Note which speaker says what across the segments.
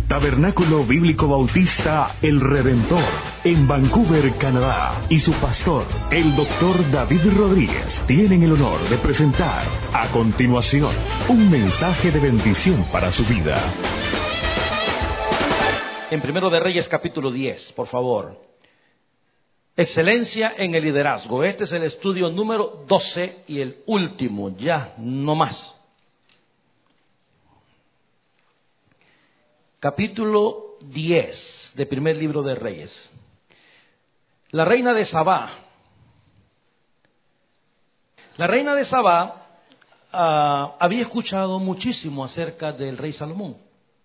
Speaker 1: Tabernáculo Bíblico Bautista El Redentor, en Vancouver, Canadá, y su pastor, el Dr. David Rodríguez, tienen el honor de presentar a continuación un mensaje de bendición para su vida.
Speaker 2: En Primero de Reyes, capítulo 10, por favor. Excelencia en el liderazgo. Este es el estudio número 12 y el último, ya no más. Capítulo 10 del primer libro de Reyes. La reina de Sabá. La reina de Sabá había escuchado muchísimo acerca del rey Salomón.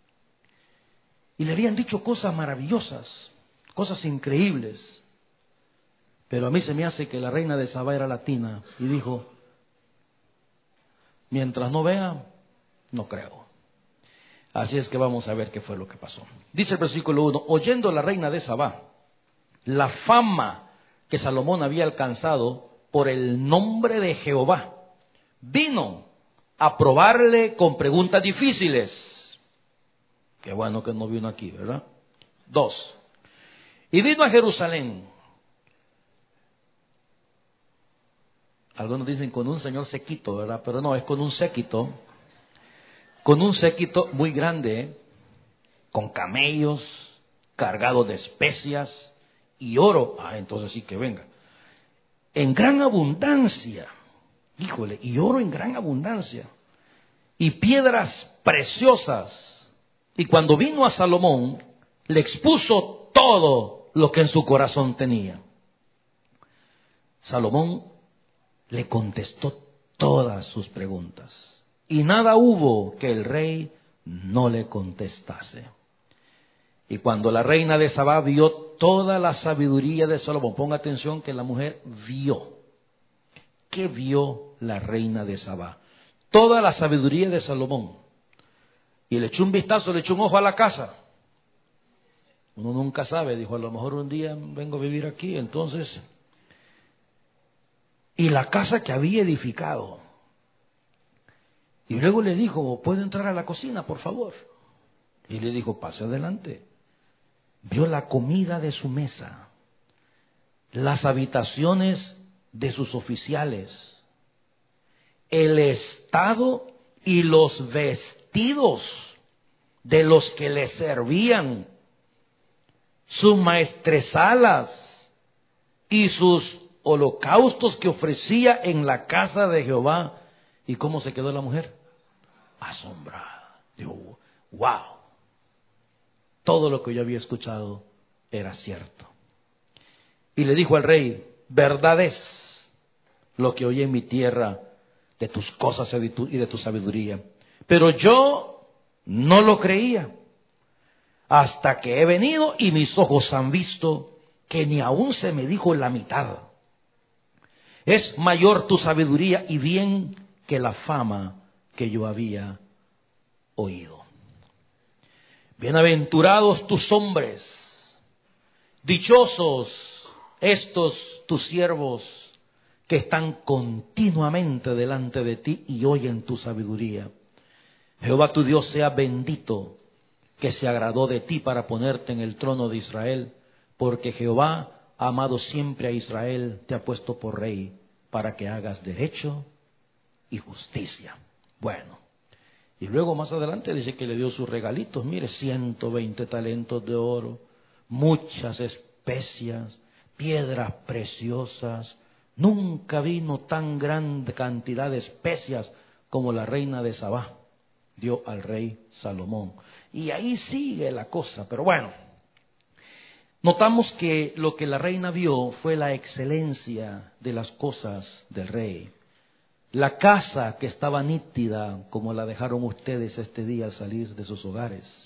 Speaker 2: Y le habían dicho cosas maravillosas, cosas increíbles. Pero a mí se me hace que la reina de Sabá era latina y dijo, mientras no vea, no creo. Así es que vamos a ver qué fue lo que pasó. Dice el versículo 1, oyendo la reina de Sabá la fama que Salomón había alcanzado por el nombre de Jehová, vino a probarle con preguntas difíciles. Qué bueno que no vino aquí, ¿verdad? 2. Y vino a Jerusalén. Algunos dicen con un señor séquito, ¿verdad? Pero no, es con un séquito. Con un séquito muy grande, con camellos, cargados de especias y oro. Entonces sí que venga. En gran abundancia. Híjole, y oro en gran abundancia. Y piedras preciosas. Y cuando vino a Salomón, le expuso todo lo que en su corazón tenía. Salomón le contestó todas sus preguntas. Y nada hubo que el rey no le contestase. Y cuando la reina de Sabá vio toda la sabiduría de Salomón, ponga atención que la mujer vio. ¿Qué vio la reina de Sabá? Toda la sabiduría de Salomón. Y le echó un vistazo, le echó un ojo a la casa. Uno nunca sabe, dijo, a lo mejor un día vengo a vivir aquí, entonces. Y la casa que había edificado. Y luego le dijo, ¿puedo entrar a la cocina, por favor? Y le dijo, pase adelante. Vio la comida de su mesa, las habitaciones de sus oficiales, el estado y los vestidos de los que le servían, sus maestresalas y sus holocaustos que ofrecía en la casa de Jehová. ¿Y cómo se quedó la mujer? Asombrada. Dijo, wow. Todo lo que yo había escuchado era cierto. Y le dijo al rey, verdad es lo que oí en mi tierra de tus cosas y de tu sabiduría. Pero yo no lo creía hasta que he venido y mis ojos han visto que ni aún se me dijo la mitad. Es mayor tu sabiduría y bien que la fama que yo había oído. Bienaventurados tus hombres, dichosos estos tus siervos que están continuamente delante de ti y oyen tu sabiduría. Jehová tu Dios sea bendito, que se agradó de ti para ponerte en el trono de Israel, porque Jehová ha amado siempre a Israel, te ha puesto por rey, para que hagas derecho y justicia. Bueno, y luego más adelante dice que le dio sus regalitos, mire, 120 talentos de oro, muchas especias, piedras preciosas. Nunca vino tan grande cantidad de especias como la reina de Sabá dio al rey Salomón. Y ahí sigue la cosa, pero bueno, notamos que lo que la reina vio fue la excelencia de las cosas del rey. La casa que estaba nítida, como la dejaron ustedes este día al salir de sus hogares.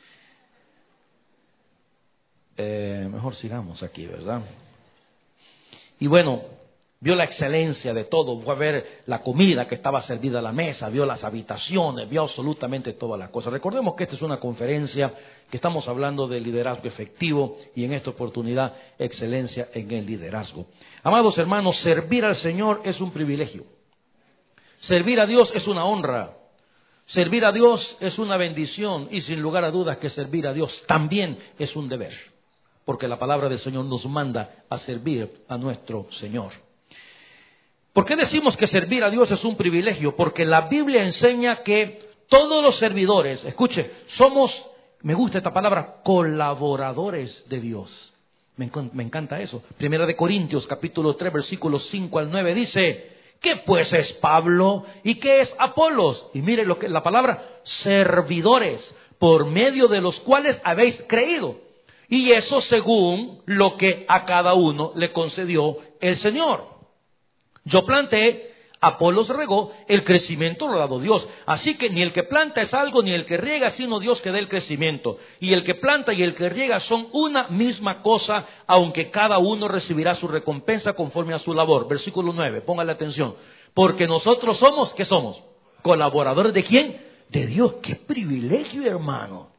Speaker 2: Mejor sigamos aquí, ¿verdad? Y bueno, vio la excelencia de todo, fue a ver la comida que estaba servida a la mesa, vio las habitaciones, vio absolutamente todas las cosas. Recordemos que esta es una conferencia que estamos hablando de liderazgo efectivo y en esta oportunidad excelencia en el liderazgo. Amados hermanos, servir al Señor es un privilegio. Servir a Dios es una honra. Servir a Dios es una bendición y sin lugar a dudas que servir a Dios también es un deber, porque la palabra del Señor nos manda a servir a nuestro Señor. ¿Por qué decimos que servir a Dios es un privilegio? Porque la Biblia enseña que todos los servidores, escuche, somos, me gusta esta palabra, colaboradores de Dios. Me encanta eso. Primera de Corintios, capítulo 3, versículos 5 al 9, dice: ¿qué pues es Pablo y qué es Apolos? Y mire lo que la palabra, servidores, por medio de los cuales habéis creído. Y eso según lo que a cada uno le concedió el Señor. Yo planté, Apolos regó, el crecimiento lo ha dado Dios. Así que ni el que planta es algo, ni el que riega, sino Dios que da el crecimiento. Y el que planta y el que riega son una misma cosa, aunque cada uno recibirá su recompensa conforme a su labor. Versículo 9, póngale atención. Porque nosotros somos, ¿qué somos? ¿Colaboradores de quién? De Dios. ¡Qué privilegio, hermano!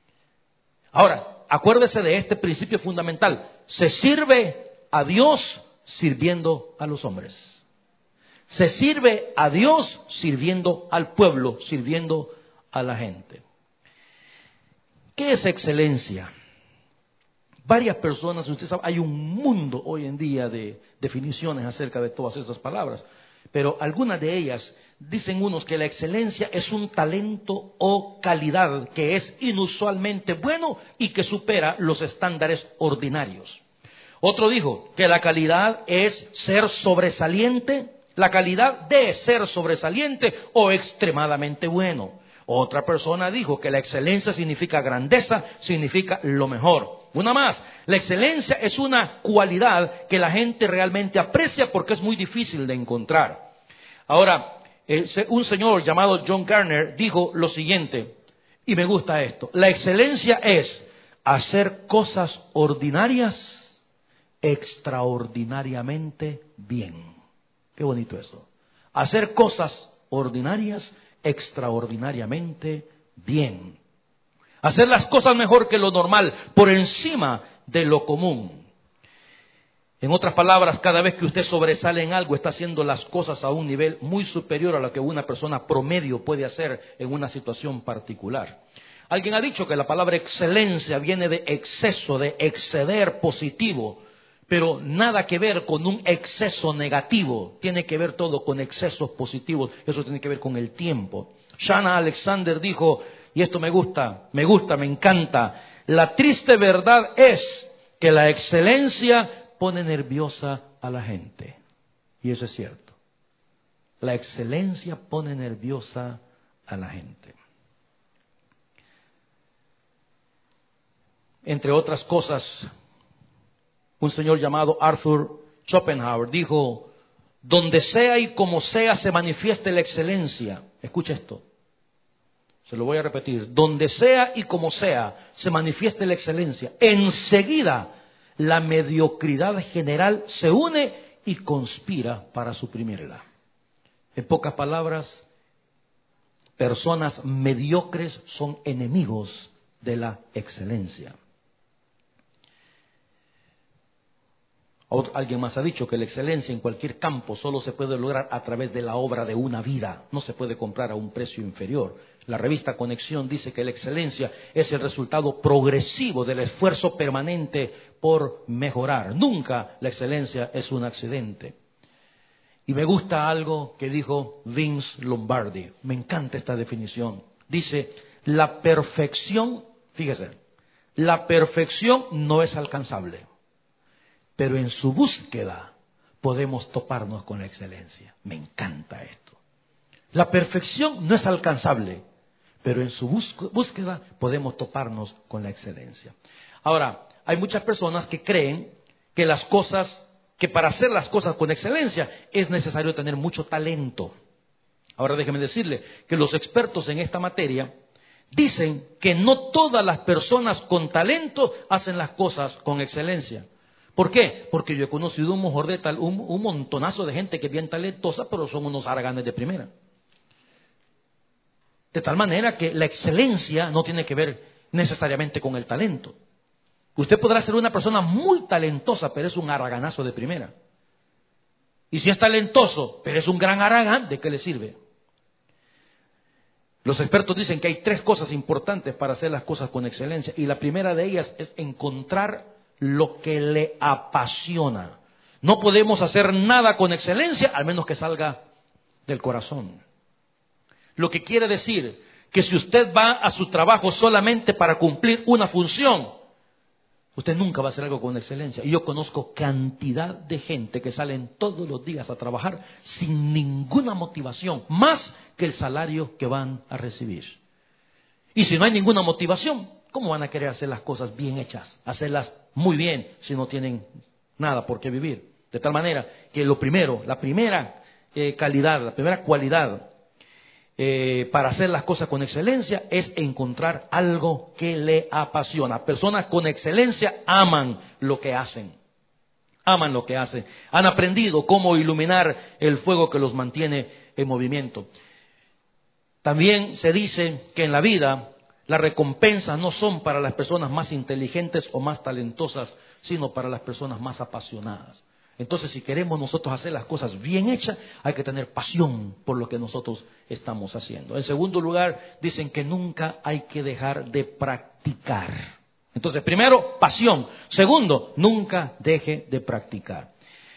Speaker 2: Ahora, acuérdese de este principio fundamental. Se sirve a Dios sirviendo a los hombres. Se sirve a Dios sirviendo al pueblo, sirviendo a la gente. ¿Qué es excelencia? Varias personas, usted sabe, hay un mundo hoy en día de definiciones acerca de todas esas palabras, pero algunas de ellas dicen unos que la excelencia es un talento o calidad que es inusualmente bueno y que supera los estándares ordinarios. Otro dijo que la calidad es ser sobresaliente. La calidad de ser sobresaliente o extremadamente bueno. Otra persona dijo que la excelencia significa grandeza, significa lo mejor. Una más, la excelencia es una cualidad que la gente realmente aprecia porque es muy difícil de encontrar. Ahora, un señor llamado John Garner dijo lo siguiente, y me gusta esto: la excelencia es hacer cosas ordinarias extraordinariamente bien. Qué bonito eso. Hacer cosas ordinarias extraordinariamente bien. Hacer las cosas mejor que lo normal, por encima de lo común. En otras palabras, cada vez que usted sobresale en algo, está haciendo las cosas a un nivel muy superior a lo que una persona promedio puede hacer en una situación particular. Alguien ha dicho que la palabra excelencia viene de exceso, de exceder positivo. Pero nada que ver con un exceso negativo, tiene que ver todo con excesos positivos, eso tiene que ver con el tiempo. Shanna Alexander dijo, y esto me gusta, me encanta, la triste verdad es que la excelencia pone nerviosa a la gente. Y eso es cierto. La excelencia pone nerviosa a la gente. Entre otras cosas, un señor llamado Arthur Schopenhauer dijo, donde sea y como sea se manifieste la excelencia. Escucha esto, se lo voy a repetir. Donde sea y como sea se manifieste la excelencia. Enseguida la mediocridad general se une y conspira para suprimirla. En pocas palabras, personas mediocres son enemigos de la excelencia. Alguien más ha dicho que la excelencia en cualquier campo solo se puede lograr a través de la obra de una vida. No se puede comprar a un precio inferior. La revista Conexión dice que la excelencia es el resultado progresivo del esfuerzo permanente por mejorar. Nunca la excelencia es un accidente. Y me gusta algo que dijo Vince Lombardi. Me encanta esta definición. Dice, la perfección, fíjese, la perfección no es alcanzable. Pero en su búsqueda podemos toparnos con la excelencia. Me encanta esto. La perfección no es alcanzable, pero en su búsqueda podemos toparnos con la excelencia. Ahora, hay muchas personas que creen que que para hacer las cosas con excelencia es necesario tener mucho talento. Ahora déjeme decirle que los expertos en esta materia dicen que no todas las personas con talento hacen las cosas con excelencia. ¿Por qué? Porque yo he conocido un montonazo de gente que es bien talentosa, pero son unos haraganes de primera. De tal manera que la excelencia no tiene que ver necesariamente con el talento. Usted podrá ser una persona muy talentosa, pero es un haraganazo de primera. Y si es talentoso, pero es un gran haragán, ¿de qué le sirve? Los expertos dicen que hay 3 cosas importantes para hacer las cosas con excelencia. Y la primera de ellas es encontrar lo que le apasiona. No podemos hacer nada con excelencia al menos que salga del corazón. Lo que quiere decir que si usted va a su trabajo solamente para cumplir una función, usted nunca va a hacer algo con excelencia. Y yo conozco cantidad de gente que salen todos los días a trabajar sin ninguna motivación, más que el salario que van a recibir. Y si no hay ninguna motivación, ¿cómo van a querer hacer las cosas bien hechas? Hacerlas muy bien si no tienen nada por qué vivir. De tal manera que la primera calidad, la primera cualidad para hacer las cosas con excelencia es encontrar algo que le apasiona. Personas con excelencia aman lo que hacen. Aman lo que hacen. Han aprendido cómo iluminar el fuego que los mantiene en movimiento. También se dice que en la vida las recompensas no son para las personas más inteligentes o más talentosas, sino para las personas más apasionadas. Entonces, si queremos nosotros hacer las cosas bien hechas, hay que tener pasión por lo que nosotros estamos haciendo. En segundo lugar, dicen que nunca hay que dejar de practicar. Entonces, primero, pasión. Segundo, nunca deje de practicar.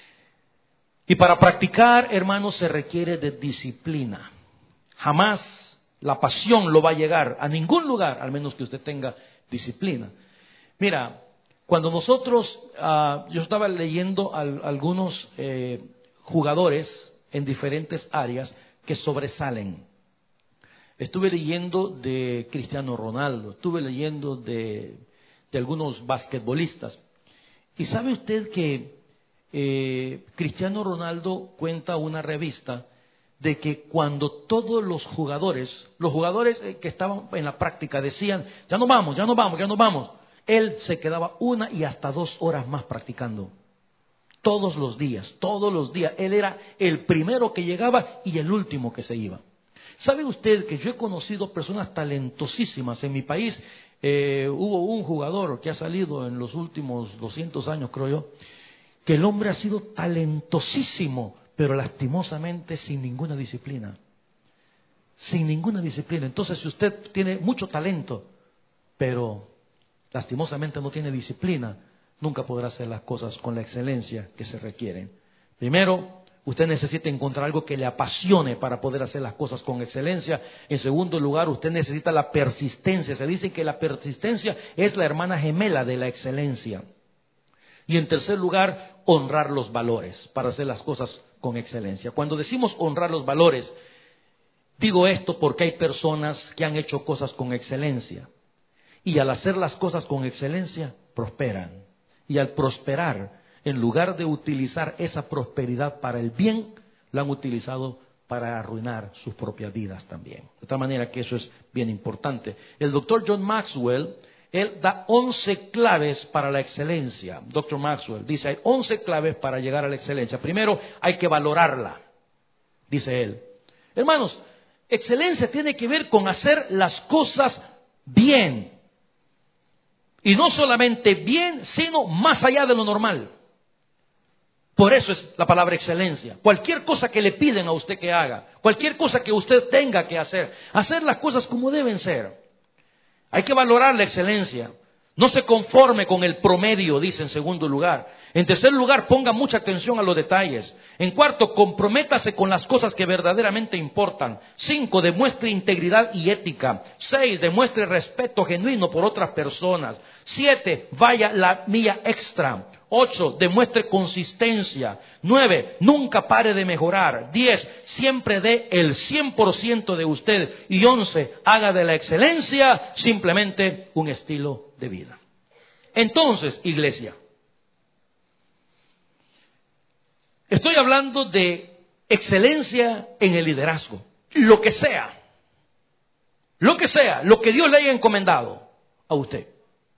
Speaker 2: Y para practicar, hermanos, se requiere de disciplina. Jamás la pasión lo va a llegar a ningún lugar, al menos que usted tenga disciplina. Mira, cuando nosotros, yo estaba leyendo algunos jugadores en diferentes áreas que sobresalen. Estuve leyendo de Cristiano Ronaldo, estuve leyendo de algunos basquetbolistas. ¿Y sabe usted que Cristiano Ronaldo cuenta una revista de que cuando todos los jugadores que estaban en la práctica decían, ya no vamos, él se quedaba 1 y hasta 2 horas más practicando. Todos los días. Él era el primero que llegaba y el último que se iba. ¿Sabe usted que yo he conocido personas talentosísimas en mi país? Hubo un jugador que ha salido en los últimos 200 años, creo yo, que el hombre ha sido talentosísimo, pero lastimosamente sin ninguna disciplina. Sin ninguna disciplina. Entonces, si usted tiene mucho talento, pero lastimosamente no tiene disciplina, nunca podrá hacer las cosas con la excelencia que se requieren. Primero, usted necesita encontrar algo que le apasione para poder hacer las cosas con excelencia. En segundo lugar, usted necesita la persistencia. Se dice que la persistencia es la hermana gemela de la excelencia. Y en tercer lugar, honrar los valores para hacer las cosas con excelencia. Cuando decimos honrar los valores, digo esto porque hay personas que han hecho cosas con excelencia. Y al hacer las cosas con excelencia, prosperan. Y al prosperar, en lugar de utilizar esa prosperidad para el bien, la han utilizado para arruinar sus propias vidas también. De tal manera que eso es bien importante. El doctor John Maxwell, él da 11 claves para la excelencia. Dr. Maxwell dice, hay 11 claves para llegar a la excelencia. Primero, hay que valorarla, dice él. Hermanos, excelencia tiene que ver con hacer las cosas bien. Y no solamente bien, sino más allá de lo normal. Por eso es la palabra excelencia. Cualquier cosa que le piden a usted que haga, cualquier cosa que usted tenga que hacer las cosas como deben ser. Hay que valorar la excelencia. No se conforme con el promedio, dice en segundo lugar. En tercer lugar, ponga mucha atención a los detalles. En cuarto, comprométase con las cosas que verdaderamente importan. 5, demuestre integridad y ética. 6, demuestre respeto genuino por otras personas. 7, vaya la milla extra. 8, demuestre consistencia. 9, nunca pare de mejorar. 10, siempre dé el 100% de usted. Y 11, haga de la excelencia simplemente un estilo de vida. Entonces, iglesia, estoy hablando de excelencia en el liderazgo. Lo que sea, lo que Dios le haya encomendado a usted.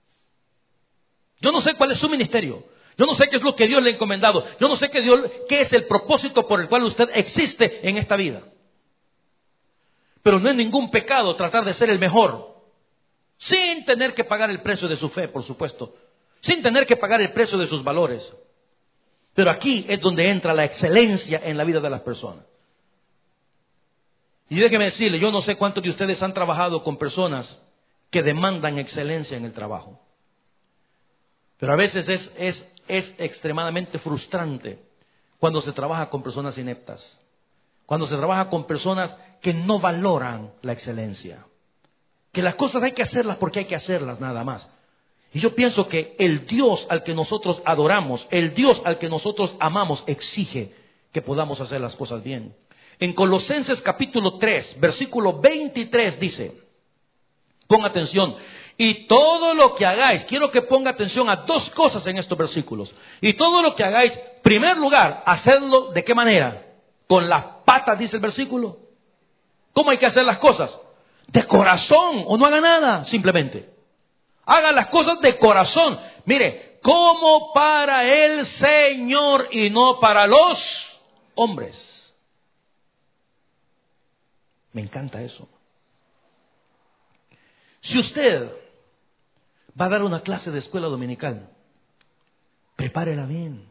Speaker 2: Yo no sé cuál es su ministerio. Yo no sé qué es lo que Dios le ha encomendado. Yo no sé qué es el propósito por el cual usted existe en esta vida. Pero no es ningún pecado tratar de ser el mejor. Sin tener que pagar el precio de su fe, por supuesto. Sin tener que pagar el precio de sus valores. Pero aquí es donde entra la excelencia en la vida de las personas. Y déjeme decirle, yo no sé cuántos de ustedes han trabajado con personas que demandan excelencia en el trabajo. Pero a veces es extremadamente frustrante cuando se trabaja con personas ineptas. Cuando se trabaja con personas que no valoran la excelencia. Que las cosas hay que hacerlas porque hay que hacerlas nada más. Y yo pienso que el Dios al que nosotros adoramos, el Dios al que nosotros amamos, exige que podamos hacer las cosas bien. En Colosenses capítulo 3, versículo 23 dice, ponga atención, y todo lo que hagáis, quiero que ponga atención a dos cosas en estos versículos. Y todo lo que hagáis, en primer lugar, hacedlo ¿de qué manera? Con las patas, dice el versículo. ¿Cómo hay que hacer las cosas? De corazón, o no haga nada, simplemente. Haga las cosas de corazón. Mire, como para el Señor y no para los hombres. Me encanta eso. Si usted va a dar una clase de escuela dominical, prepárela bien.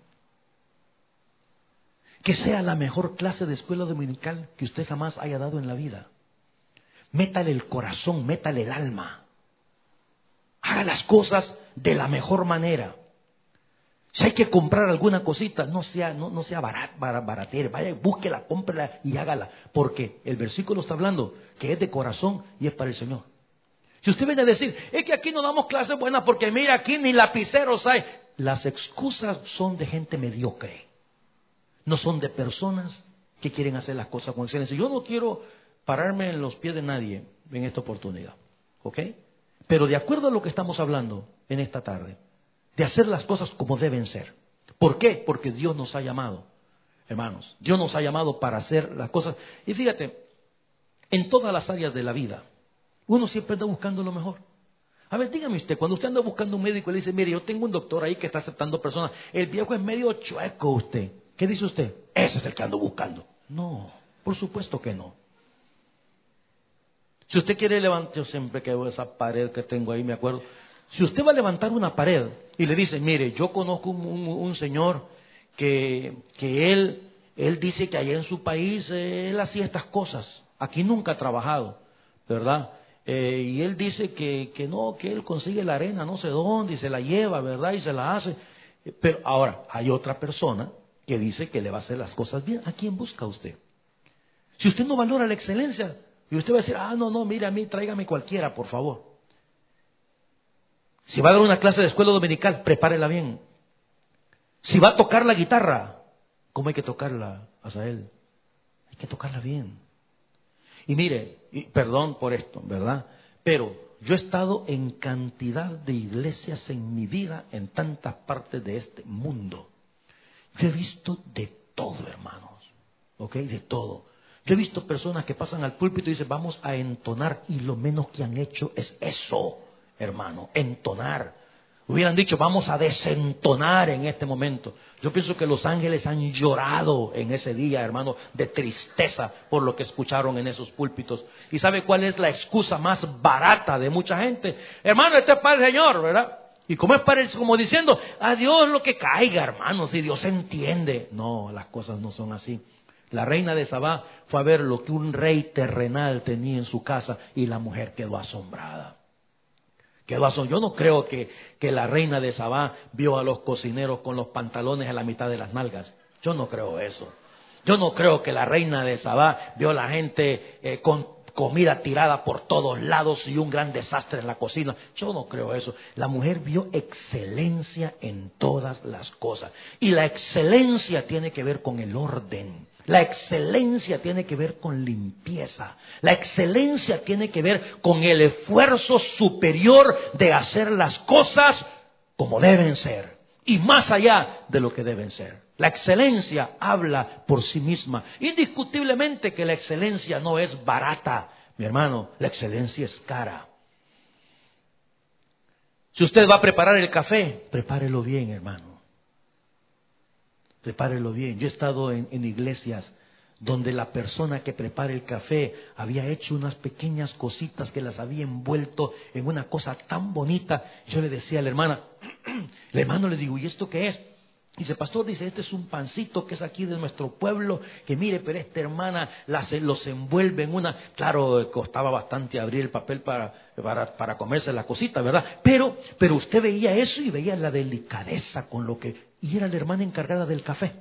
Speaker 2: Que sea la mejor clase de escuela dominical que usted jamás haya dado en la vida. Métale el corazón, métale el alma. Haga las cosas de la mejor manera. Si hay que comprar alguna cosita, no sea baratero. Vaya, búsquela, cómprela y hágala. Porque el versículo está hablando que es de corazón y es para el Señor. Si usted viene a decir, es que aquí no damos clases buenas porque mira, aquí ni lapiceros hay. Las excusas son de gente mediocre. No son de personas que quieren hacer las cosas con excelencia. Yo no quiero pararme en los pies de nadie en esta oportunidad. ¿Ok? Pero de acuerdo a lo que estamos hablando en esta tarde, de hacer las cosas como deben ser. ¿Por qué? Porque Dios nos ha llamado, hermanos. Dios nos ha llamado para hacer las cosas. Y fíjate, en todas las áreas de la vida, uno siempre anda buscando lo mejor. A ver, dígame usted, cuando usted anda buscando un médico y le dice, mire, yo tengo un doctor ahí que está aceptando personas, el viejo es medio chueco usted. ¿Qué dice usted? Ese es el que ando buscando. No, por supuesto que no. Si usted quiere levantar, yo siempre que veo esa pared que tengo ahí, me acuerdo. Si usted va a levantar una pared y le dice, mire, yo conozco un señor que él dice que allá en su país él hacía estas cosas. Aquí nunca ha trabajado, ¿verdad? Y él dice que no, que él consigue la arena no sé dónde y se la lleva, ¿verdad? Y se la hace. Pero ahora, hay otra persona que dice que le va a hacer las cosas bien. ¿A quién busca usted? Si usted no valora la excelencia, y usted va a decir, no, mire a mí, tráigame cualquiera, por favor. Si va a dar una clase de escuela dominical, prepárela bien. Si va a tocar la guitarra, ¿cómo hay que tocarla, Asael? Hay que tocarla bien. Y mire, perdón por esto, ¿verdad? Pero yo he estado en cantidad de iglesias en mi vida, en tantas partes de este mundo. Yo he visto de todo, hermanos. ¿Ok? De todo. Yo he visto personas que pasan al púlpito y dicen, vamos a entonar, y lo menos que han hecho es eso, hermano, entonar. Hubieran dicho, vamos a desentonar en este momento. Yo pienso que los ángeles han llorado en ese día, hermano, de tristeza por lo que escucharon en esos púlpitos. ¿Y sabe cuál es la excusa más barata de mucha gente? Hermano, este es para el Señor, ¿verdad? Y como es para él, como diciendo, a Dios lo que caiga, hermano, si Dios entiende. No, las cosas no son así. La reina de Sabá fue a ver lo que un rey terrenal tenía en su casa y la mujer quedó asombrada. Yo no creo que la reina de Sabá vio a los cocineros con los pantalones a la mitad de las nalgas. Yo no creo eso. Yo no creo que la reina de Sabá vio a la gente con comida tirada por todos lados y un gran desastre en la cocina. Yo no creo eso. La mujer vio excelencia en todas las cosas. Y la excelencia tiene que ver con el orden. La excelencia tiene que ver con limpieza. La excelencia tiene que ver con el esfuerzo superior de hacer las cosas como deben ser y más allá de lo que deben ser. La excelencia habla por sí misma. Indiscutiblemente que la excelencia no es barata, mi hermano. La excelencia es cara. Si usted va a preparar el café, prepárelo bien, hermano. Prepárelo bien. Yo he estado en iglesias donde la persona que prepara el café había hecho unas pequeñas cositas que las había envuelto en una cosa tan bonita. Yo le decía a la hermana, el hermano le digo, ¿y esto qué es? Dice, pastor, dice, este es un pancito que es aquí de nuestro pueblo, que mire, pero esta hermana los envuelve en una... Claro, costaba bastante abrir el papel para comerse la cosita, ¿verdad? Pero usted veía eso y veía la delicadeza con lo que... Y era la hermana encargada del café.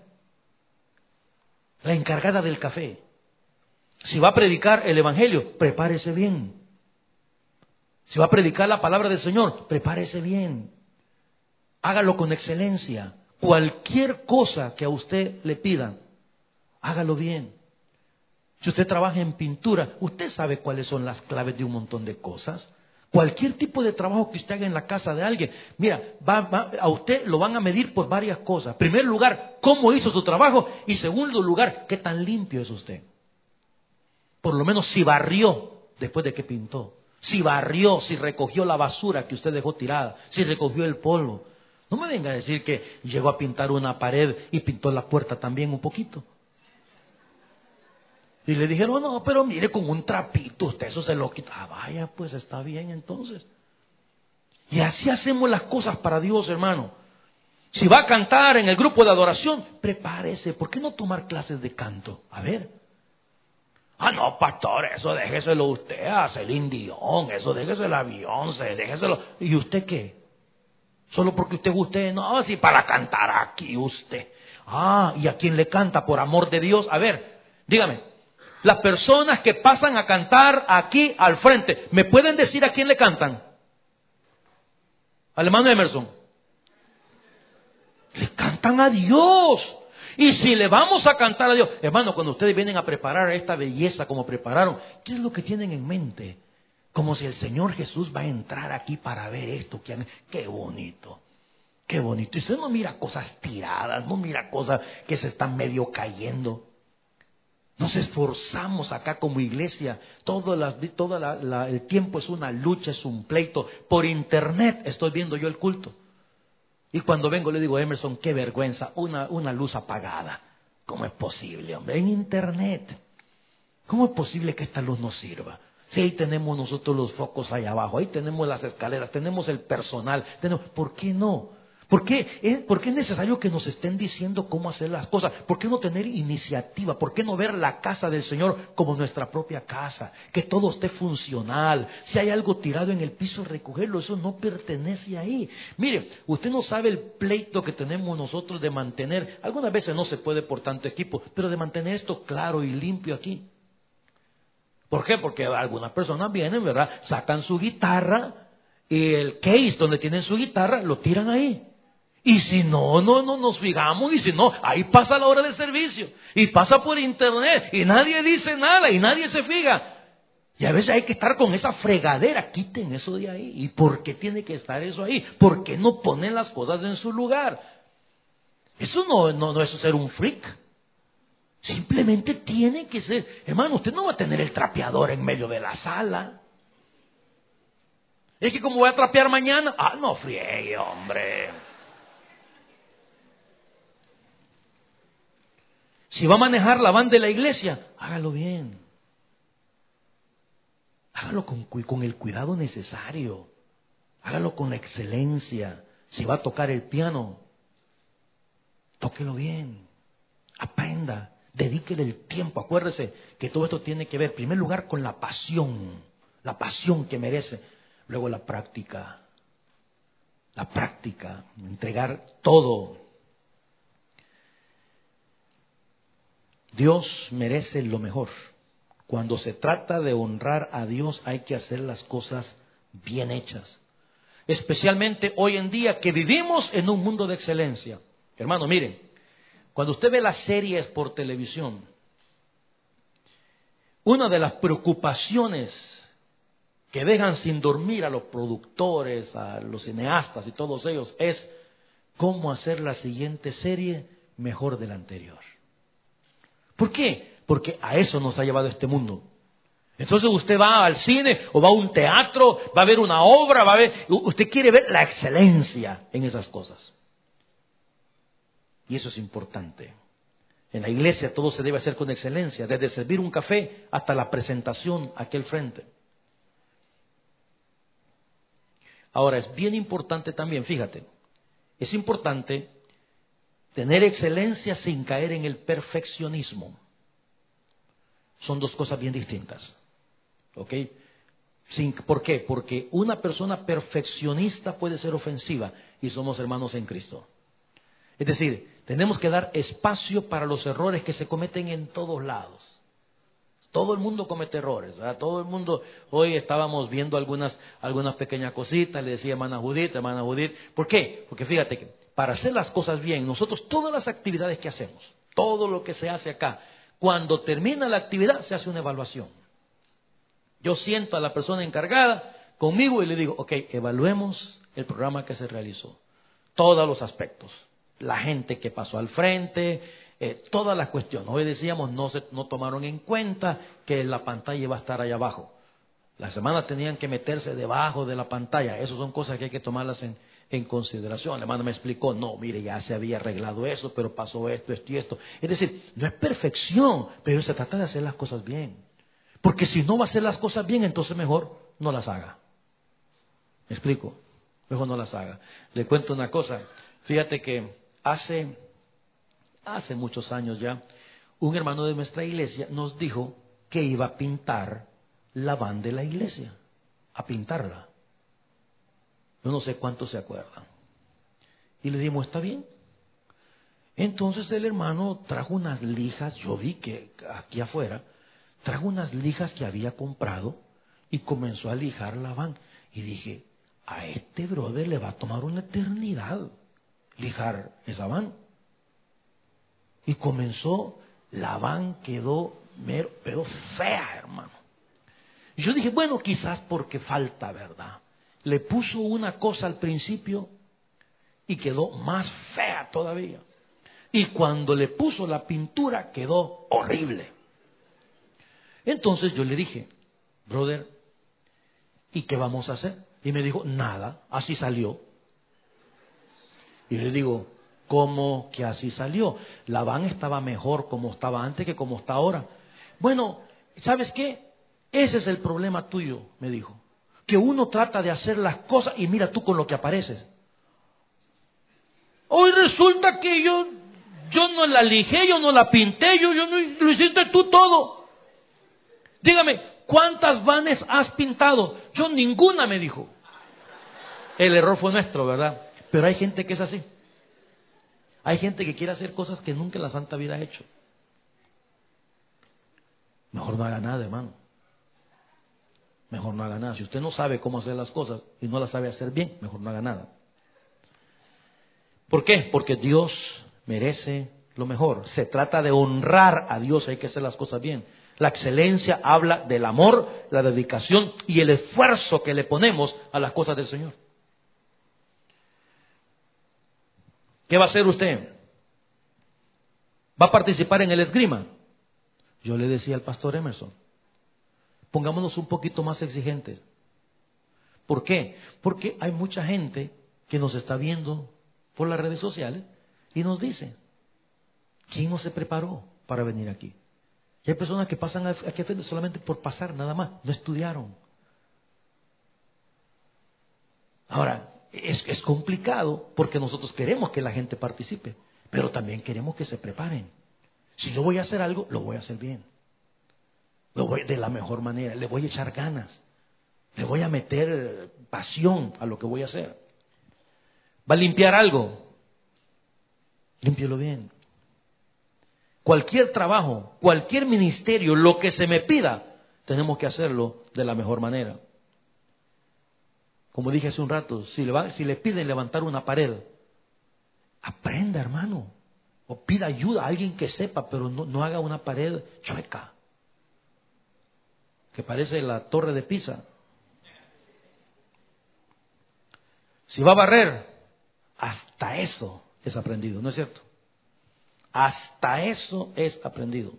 Speaker 2: La encargada del café. Si va a predicar el evangelio, prepárese bien. Si va a predicar la palabra del Señor, prepárese bien. Hágalo con excelencia. Cualquier cosa que a usted le pidan, hágalo bien. Si usted trabaja en pintura, usted sabe cuáles son las claves de un montón de cosas. Cualquier tipo de trabajo que usted haga en la casa de alguien, mira, a usted lo van a medir por varias cosas. En primer lugar, cómo hizo su trabajo, y segundo lugar, qué tan limpio es usted. Por lo menos si barrió después de que pintó, si barrió, si recogió la basura que usted dejó tirada, si recogió el polvo. No me venga a decir que llegó a pintar una pared y pintó la puerta también un poquito. Y le dijeron, no, pero mire, con un trapito usted eso se lo quita. Ah, vaya, pues está bien entonces. Y así hacemos las cosas para Dios, hermano. Si va a cantar en el grupo de adoración, prepárese. ¿Por qué no tomar clases de canto? A ver. Ah, no, pastor, eso déjeselo usted a Celine Dion, eso déjeselo a Beyoncé, déjeselo. ¿Y usted qué? Solo porque usted, no, si para cantar aquí usted. Ah, ¿y a quién le canta por amor de Dios? A ver, dígame, las personas que pasan a cantar aquí al frente, ¿me pueden decir a quién le cantan? Al hermano Emerson. Le cantan a Dios. Y si le vamos a cantar a Dios, hermano, cuando ustedes vienen a preparar esta belleza como prepararon, ¿qué es lo que tienen en mente? Como si el Señor Jesús va a entrar aquí para ver esto. Qué bonito, qué bonito. Y usted no mira cosas tiradas, no mira cosas que se están medio cayendo. Nos esforzamos acá como iglesia. Todo el tiempo es una lucha, es un pleito. Por internet estoy viendo yo el culto. Y cuando vengo le digo, Emerson, qué vergüenza, una luz apagada. ¿Cómo es posible, hombre? En internet. ¿Cómo es posible que esta luz nos sirva? Si ahí tenemos nosotros los focos allá abajo, ahí tenemos las escaleras, tenemos el personal, ¿por qué no? ¿Por qué es necesario que nos estén diciendo cómo hacer las cosas? ¿Por qué no tener iniciativa? ¿Por qué no ver la casa del Señor como nuestra propia casa? Que todo esté funcional. Si hay algo tirado en el piso, recogerlo. Eso no pertenece ahí. Mire, usted no sabe el pleito que tenemos nosotros de mantener. Algunas veces no se puede por tanto equipo, pero de mantener esto claro y limpio aquí. ¿Por qué? Porque algunas personas vienen, ¿verdad? Sacan su guitarra y el case donde tienen su guitarra lo tiran ahí. Y si no nos fijamos, y si no, ahí pasa la hora de servicio. Y pasa por internet y nadie dice nada y nadie se fija. Y a veces hay que estar con esa fregadera. Quiten eso de ahí. ¿Y por qué tiene que estar eso ahí? ¿Por qué no ponen las cosas en su lugar? Eso no es ser un freak. Simplemente tiene que ser. Hermano, usted no va a tener el trapeador en medio de la sala. Es que como voy a trapear mañana, no friegue, hombre. Si va a manejar la van de la iglesia, hágalo bien. Hágalo con el cuidado necesario. Hágalo con la excelencia. Si va a tocar el piano, tóquelo bien. Aprenda. Dedíquele el tiempo. Acuérdese que todo esto tiene que ver, en primer lugar, con la pasión que merece. Luego la práctica, entregar todo. Dios merece lo mejor. Cuando se trata de honrar a Dios hay que hacer las cosas bien hechas. Especialmente hoy en día que vivimos en un mundo de excelencia. Hermano, miren. Cuando usted ve las series por televisión, una de las preocupaciones que dejan sin dormir a los productores, a los cineastas y todos ellos es cómo hacer la siguiente serie mejor de la anterior. ¿Por qué? Porque a eso nos ha llevado este mundo. Entonces usted va al cine o va a un teatro, va a ver una obra, usted quiere ver la excelencia en esas cosas. Y eso es importante. En la iglesia todo se debe hacer con excelencia, desde servir un café hasta la presentación aquí al frente. Ahora, es bien importante también, fíjate, es importante tener excelencia sin caer en el perfeccionismo. Son dos cosas bien distintas. ¿Ok? ¿Por qué? Porque una persona perfeccionista puede ser ofensiva y somos hermanos en Cristo. Es decir, tenemos que dar espacio para los errores que se cometen en todos lados. Todo el mundo comete errores, ¿verdad? Todo el mundo. Hoy estábamos viendo algunas pequeñas cositas, le decía hermana Judith. ¿Por qué? Porque fíjate que para hacer las cosas bien, nosotros todas las actividades que hacemos, todo lo que se hace acá, cuando termina la actividad se hace una evaluación. Yo siento a la persona encargada conmigo y le digo, ok, evaluemos el programa que se realizó. Todos los aspectos. La gente que pasó al frente, todas las cuestiones. Hoy decíamos, no tomaron en cuenta que la pantalla iba a estar allá abajo. Las hermanas tenían que meterse debajo de la pantalla. Esas son cosas que hay que tomarlas en consideración. La hermana me explicó, no, mire, ya se había arreglado eso, pero pasó esto y esto. Es decir, no es perfección, pero se trata de hacer las cosas bien. Porque si no va a hacer las cosas bien, entonces mejor no las haga. ¿Me explico? Mejor no las haga. Le cuento una cosa. Fíjate que hace muchos años ya, un hermano de nuestra iglesia nos dijo que iba a pintar la van de la iglesia. A pintarla. Yo no sé cuántos se acuerdan. Y le dijimos, ¿está bien? Entonces el hermano trajo unas lijas. Yo vi que aquí afuera trajo unas lijas que había comprado y comenzó a lijar la van. Y dije, a este brother le va a tomar una eternidad lijar esa van. Y comenzó, la van quedó pero fea, hermano. Y yo dije, bueno, quizás porque falta, ¿verdad? Le puso una cosa al principio y quedó más fea todavía. Y cuando le puso la pintura quedó horrible. Entonces yo le dije, brother, ¿y qué vamos a hacer? Y me dijo, nada, así salió. Y le digo, ¿cómo que así salió? La van estaba mejor como estaba antes que como está ahora. Bueno, ¿sabes qué? Ese es el problema tuyo, me dijo. Que uno trata de hacer las cosas y mira tú con lo que apareces. Hoy resulta que yo no la lijé, yo no la pinté, yo no, lo hiciste tú todo. Dígame, ¿cuántas vanes has pintado? Yo ninguna, me dijo. El error fue nuestro, ¿verdad? Pero hay gente que es así. Hay gente que quiere hacer cosas que nunca en la santa vida ha hecho. Mejor no haga nada, hermano. Mejor no haga nada. Si usted no sabe cómo hacer las cosas y no las sabe hacer bien, mejor no haga nada. ¿Por qué? Porque Dios merece lo mejor. Se trata de honrar a Dios, hay que hacer las cosas bien. La excelencia habla del amor, la dedicación y el esfuerzo que le ponemos a las cosas del Señor. ¿Qué va a hacer usted? ¿Va a participar en el esgrima? Yo le decía al pastor Emerson, pongámonos un poquito más exigentes. ¿Por qué? Porque hay mucha gente que nos está viendo por las redes sociales y nos dice, ¿quién no se preparó para venir aquí? Y hay personas que pasan aquí solamente por pasar, nada más, no estudiaron. Ahora, es complicado porque nosotros queremos que la gente participe, pero también queremos que se preparen. Si yo voy a hacer algo, lo voy a hacer bien. Lo voy de la mejor manera, le voy a echar ganas, le voy a meter pasión a lo que voy a hacer. ¿Va a limpiar algo? Límpielo bien. Cualquier trabajo, cualquier ministerio, lo que se me pida, tenemos que hacerlo de la mejor manera. Como dije hace un rato, si le piden levantar una pared, aprenda, hermano. O pida ayuda a alguien que sepa, pero no haga una pared chueca, que parece la Torre de Pisa. Si va a barrer, hasta eso es aprendido, ¿no es cierto? Hasta eso es aprendido.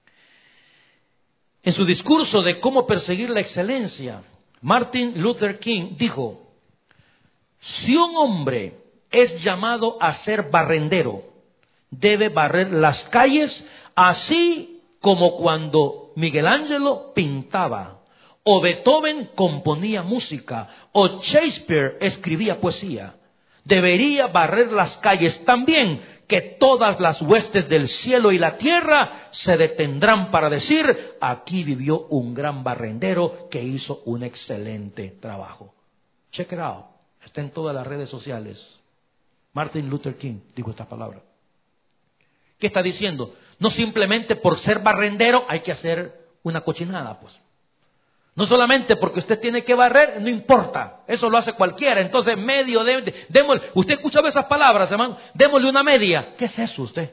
Speaker 2: En su discurso de cómo perseguir la excelencia, Martin Luther King dijo, si un hombre es llamado a ser barrendero, debe barrer las calles así como cuando Miguel Ángelo pintaba, o Beethoven componía música, o Shakespeare escribía poesía. Debería barrer las calles también que todas las huestes del cielo y la tierra se detendrán para decir, aquí vivió un gran barrendero que hizo un excelente trabajo. Check it out. Está en todas las redes sociales. Martin Luther King dijo esta palabra. ¿Qué está diciendo? No simplemente por ser barrendero hay que hacer una cochinada, pues. No solamente porque usted tiene que barrer, no importa, eso lo hace cualquiera. Entonces, démosle. ¿Usted ha escuchado esas palabras, hermano? Démosle una media. ¿Qué es eso usted?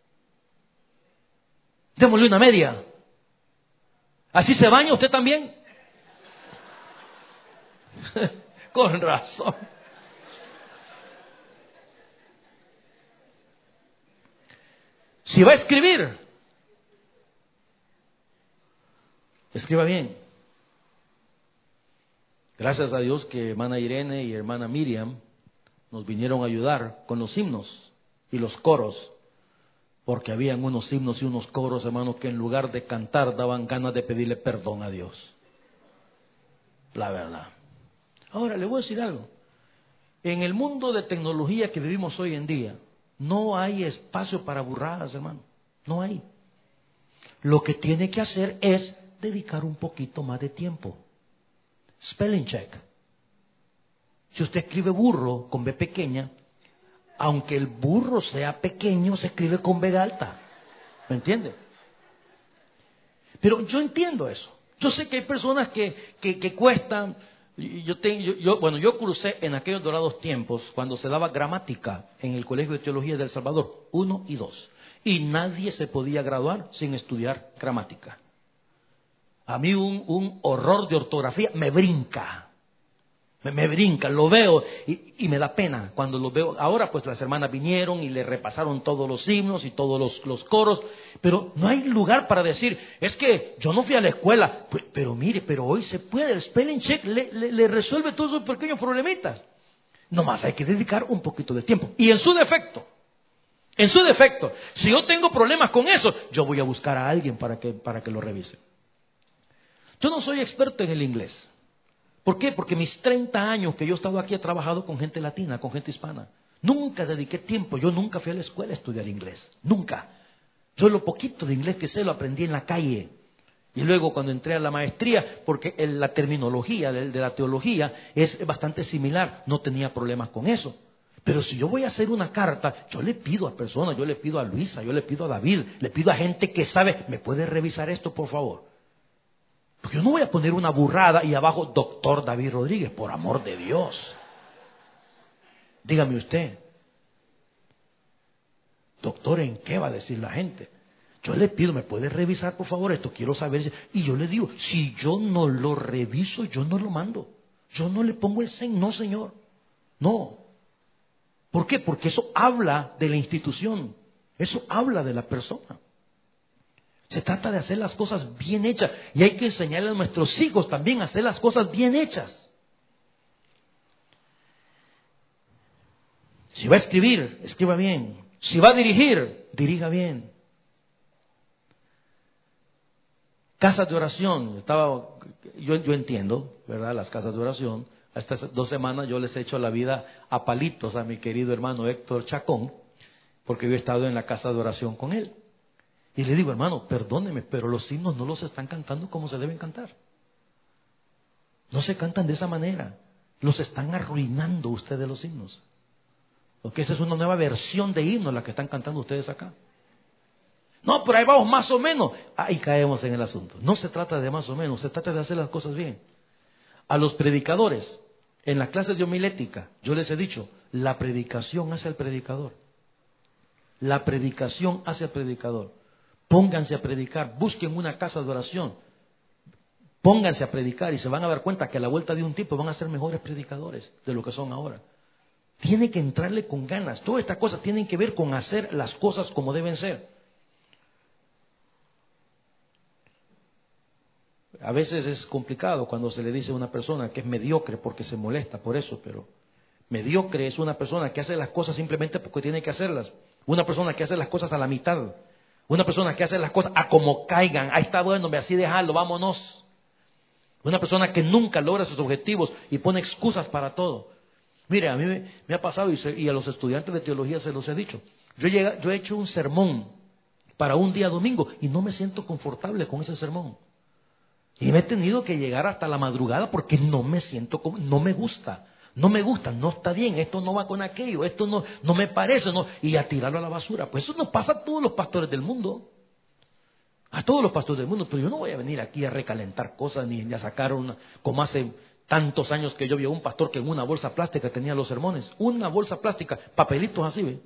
Speaker 2: Démosle una media. ¿Así se baña usted también? Con razón. Si va a escribir, escriba bien. Gracias a Dios que hermana Irene y hermana Miriam nos vinieron a ayudar con los himnos y los coros, porque habían unos himnos y unos coros, hermano, que en lugar de cantar daban ganas de pedirle perdón a Dios. La verdad. Ahora le voy a decir algo. En el mundo de tecnología que vivimos hoy en día, no hay espacio para burradas, hermano. No hay. Lo que tiene que hacer es dedicar un poquito más de tiempo. Spelling check. Si usted escribe burro con B pequeña, aunque el burro sea pequeño, se escribe con B alta. ¿Me entiende? Pero yo entiendo eso. Yo sé que hay personas que cuestan. Yo crucé en aquellos dorados tiempos cuando se daba gramática en el Colegio de Teología de El Salvador, 1 y 2. Y nadie se podía graduar sin estudiar gramática. A mí un horror de ortografía me brinca. Me brinca, lo veo y me da pena cuando lo veo. Ahora pues las hermanas vinieron y le repasaron todos los himnos y todos los coros. Pero no hay lugar para decir, es que yo no fui a la escuela. Pero mire, pero hoy se puede, el spelling check le resuelve todos esos pequeños problemitas. Nomás hay que dedicar un poquito de tiempo. Y en su defecto, si yo tengo problemas con eso, yo voy a buscar a alguien para que lo revise. Yo no soy experto en el inglés. ¿Por qué? Porque mis 30 años que yo he estado aquí he trabajado con gente latina, con gente hispana. Nunca dediqué tiempo, yo nunca fui a la escuela a estudiar inglés. Nunca. Yo lo poquito de inglés que sé lo aprendí en la calle. Y luego cuando entré a la maestría, porque la terminología de la teología es bastante similar, no tenía problemas con eso. Pero si yo voy a hacer una carta, yo le pido a personas, yo le pido a Luisa, yo le pido a David, le pido a gente que sabe, ¿me puede revisar esto por favor? Porque yo no voy a poner una burrada y abajo, doctor David Rodríguez, por amor de Dios. Dígame usted, doctor, ¿en qué va a decir la gente? Yo le pido, ¿me puede revisar por favor esto? Quiero saber. Y yo le digo, si yo no lo reviso, yo no lo mando. Yo no le pongo el CEN, no señor. No. ¿Por qué? Porque eso habla de la institución. Eso habla de la persona. Se trata de hacer las cosas bien hechas. Y hay que enseñarle a nuestros hijos también a hacer las cosas bien hechas. Si va a escribir, escriba bien. Si va a dirigir, dirija bien. Casas de oración. Yo entiendo, ¿verdad? Las casas de oración. Estas 2 semanas yo les he hecho la vida a palitos a mi querido hermano Héctor Chacón, porque yo he estado en la casa de oración con él. Y le digo, hermano, perdóneme, pero los himnos no los están cantando como se deben cantar. No se cantan de esa manera. Los están arruinando ustedes los himnos. Porque esa es una nueva versión de himnos la que están cantando ustedes acá. No, pero ahí vamos más o menos. Ahí caemos en el asunto. No se trata de más o menos, se trata de hacer las cosas bien. A los predicadores, en las clases de homilética, yo les he dicho, la predicación hace al predicador. La predicación hace al predicador. Pónganse a predicar, busquen una casa de oración, pónganse a predicar y se van a dar cuenta que a la vuelta de un tiempo van a ser mejores predicadores de lo que son ahora. Tiene que entrarle con ganas. Todas estas cosas tienen que ver con hacer las cosas como deben ser. A veces es complicado cuando se le dice a una persona que es mediocre porque se molesta por eso, pero mediocre es una persona que hace las cosas simplemente porque tiene que hacerlas. Una persona que hace las cosas a la mitad. Una persona que hace las cosas a como caigan. Ahí está bueno, así dejarlo, vámonos. Una persona que nunca logra sus objetivos y pone excusas para todo. Mire, a mí me ha pasado y a los estudiantes de teología se los he dicho. Yo he hecho un sermón para un día domingo y no me siento confortable con ese sermón. Y me he tenido que llegar hasta la madrugada porque no me siento, no me gusta. No me gusta, no está bien, esto no va con aquello, esto no me parece, no, y a tirarlo a la basura. Pues eso nos pasa a todos los pastores del mundo. A todos los pastores del mundo, pero yo no voy a venir aquí a recalentar cosas ni a sacar como hace tantos años que yo vi a un pastor que en una bolsa plástica tenía los sermones. Una bolsa plástica, papelitos así, ¿ve?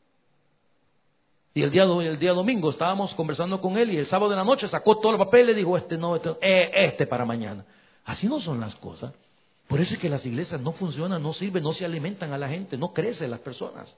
Speaker 2: Y el día domingo estábamos conversando con él y el sábado de la noche sacó todo el papel y dijo, este para mañana. Así no son las cosas. Por eso es que las iglesias no funcionan, no sirven, no se alimentan a la gente, no crecen las personas.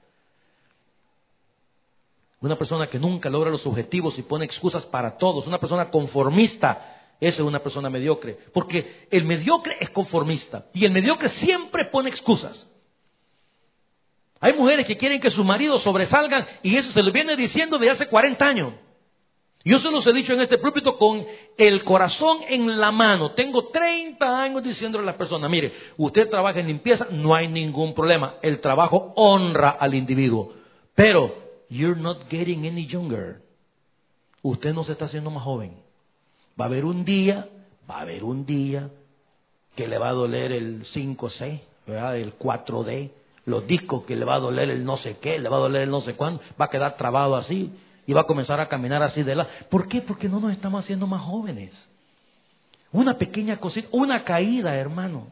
Speaker 2: Una persona que nunca logra los objetivos y pone excusas para todos, una persona conformista, esa es una persona mediocre. Porque el mediocre es conformista y el mediocre siempre pone excusas. Hay mujeres que quieren que sus maridos sobresalgan y eso se lo viene diciendo desde hace 40 años. Yo se los he dicho en este púlpito con el corazón en la mano. Tengo 30 años diciéndole a las personas, mire, usted trabaja en limpieza, no hay ningún problema. El trabajo honra al individuo. Pero, you're not getting any younger. Usted no se está haciendo más joven. Va a haber un día que le va a doler el 5C, ¿verdad? El 4D, los discos que le va a doler el no sé qué, le va a doler el no sé cuándo, va a quedar trabado así. Y va a comenzar a caminar así de lado. ¿Por qué? Porque no nos estamos haciendo más jóvenes. Una pequeña cosita, una caída, hermano.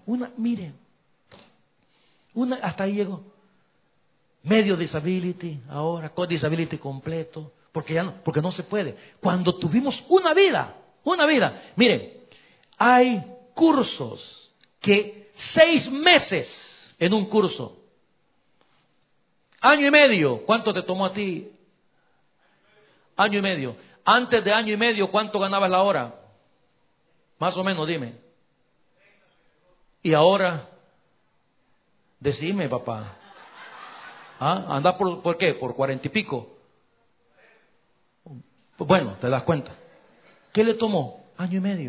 Speaker 2: Hasta ahí llegó. Medio disability, ahora con disability completo. Porque no se puede. Cuando tuvimos una vida. Miren, hay cursos que 6 meses en un curso. Año y medio. ¿Cuánto te tomó a ti? Año y medio. Antes de año y medio, ¿cuánto ganabas la hora? Más o menos, dime. Y ahora, decime, papá. ¿Anda por qué? ¿Por 40 y pico? Bueno, te das cuenta. ¿Qué le tomó? Año y medio.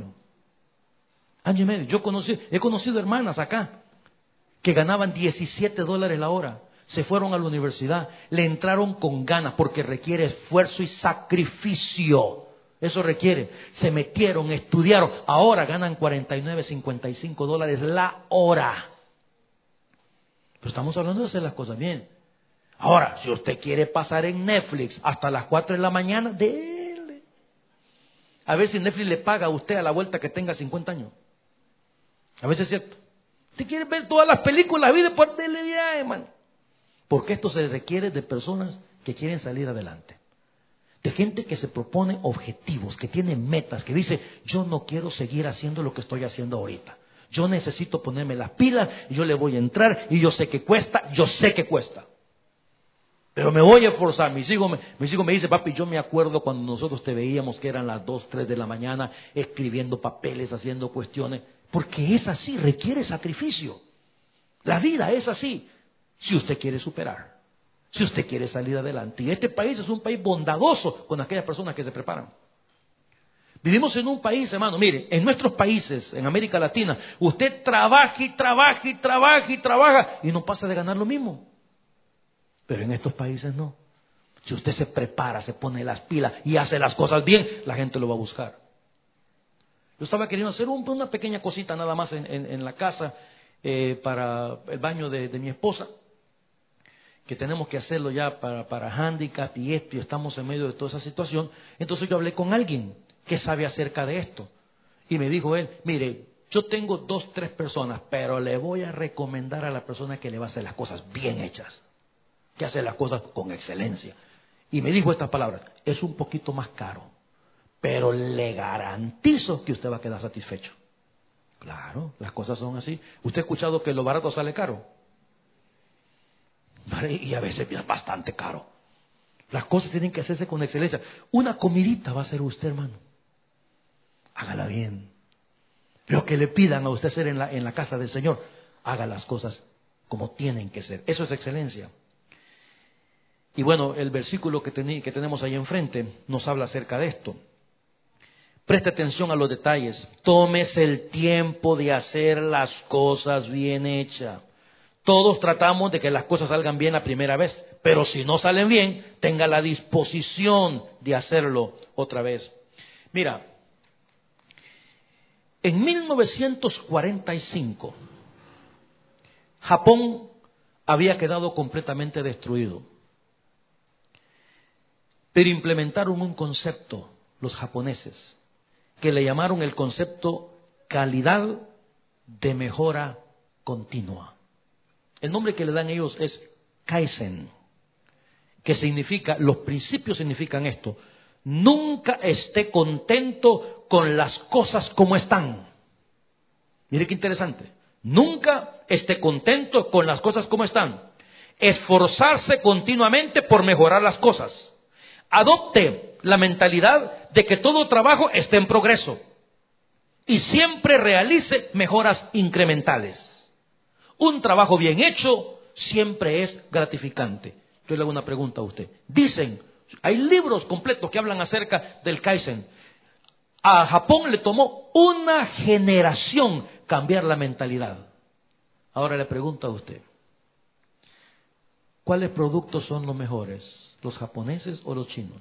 Speaker 2: Yo he conocido hermanas acá que ganaban $17 la hora. Se fueron a la universidad, le entraron con ganas porque requiere esfuerzo y sacrificio. Eso requiere. Se metieron, estudiaron. Ahora ganan $49, $55 la hora. Pero estamos hablando de hacer las cosas bien. Ahora, si usted quiere pasar en Netflix hasta las 4 de la mañana, dele. A ver si Netflix le paga a usted a la vuelta que tenga 50 años. A veces es cierto. Usted quiere ver todas las películas, la vida por dele ya, hermano. Porque esto se requiere de personas que quieren salir adelante. De gente que se propone objetivos, que tiene metas, que dice, yo no quiero seguir haciendo lo que estoy haciendo ahorita. Yo necesito ponerme las pilas, yo le voy a entrar y yo sé que cuesta. Pero me voy a esforzar. Mis hijos me dicen, papi, yo me acuerdo cuando nosotros te veíamos que eran las 2, 3 de la mañana escribiendo papeles, haciendo cuestiones. Porque es así, requiere sacrificio. La vida es así. Si usted quiere superar, si usted quiere salir adelante. Y este país es un país bondadoso con aquellas personas que se preparan. Vivimos en un país, hermano, mire, en nuestros países, en América Latina, usted trabaja y no pasa de ganar lo mismo. Pero en estos países no. Si usted se prepara, se pone las pilas y hace las cosas bien, la gente lo va a buscar. Yo estaba queriendo hacer una pequeña cosita nada más en la casa para el baño de mi esposa, que tenemos que hacerlo ya para handicap y esto, y estamos en medio de toda esa situación. Entonces yo hablé con alguien que sabe acerca de esto y me dijo él, mire, yo tengo 2, 3 personas, pero le voy a recomendar a la persona que le va a hacer las cosas bien hechas, que hace las cosas con excelencia. Y me dijo estas palabras, es un poquito más caro, pero le garantizo que usted va a quedar satisfecho. Claro, las cosas son así. ¿Usted ha escuchado que lo barato sale caro? Y a veces es bastante caro. Las cosas tienen que hacerse con excelencia. Una comidita va a hacer usted, hermano. Hágala bien. Lo que le pidan a usted hacer en la casa del Señor, haga las cosas como tienen que ser. Eso es excelencia. Y bueno, el versículo que tenemos ahí enfrente nos habla acerca de esto. Preste atención a los detalles. Tómese el tiempo de hacer las cosas bien hechas. Todos tratamos de que las cosas salgan bien la primera vez, pero si no salen bien, tenga la disposición de hacerlo otra vez. Mira, en 1945, Japón había quedado completamente destruido. Pero implementaron un concepto, los japoneses, que le llamaron el concepto calidad de mejora continua. El nombre que le dan ellos es Kaizen, que significa, los principios significan esto: nunca esté contento con las cosas como están. Mire qué interesante. Nunca esté contento con las cosas como están. Esforzarse continuamente por mejorar las cosas. Adopte la mentalidad de que todo trabajo esté en progreso y siempre realice mejoras incrementales. Un trabajo bien hecho siempre es gratificante. Yo le hago una pregunta a usted. Dicen, hay libros completos que hablan acerca del Kaizen. A Japón le tomó una generación cambiar la mentalidad. Ahora le pregunto a usted, ¿cuáles productos son los mejores? ¿Los japoneses o los chinos?